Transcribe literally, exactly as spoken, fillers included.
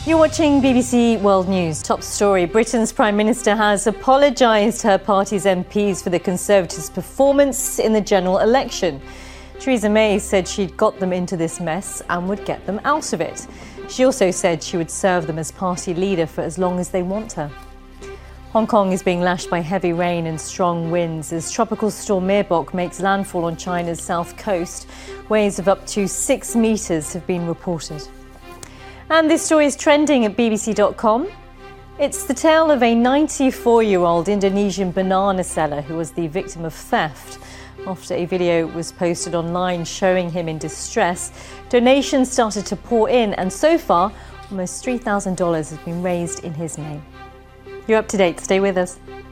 You're watching B B C World News. Top story, Britain's Prime Minister has apologised her party's M Ps for the Conservatives' performance in the general election. Theresa May said she'd got them into this mess and would get them out of it. She also said she would serve them as party leader for as long as they want her. Hong Kong is being lashed by heavy rain and strong winds as Tropical Storm Merbok makes landfall on China's south coast. Waves of up to six metres have been reported. And this story is trending at B B C dot com. It's the tale of a ninety-four-year-old Indonesian banana seller who was the victim of theft. After a video was posted online showing him in distress, donations started to pour in, and so far, almost three thousand dollars has been raised in his name. You're up to date. Stay with us.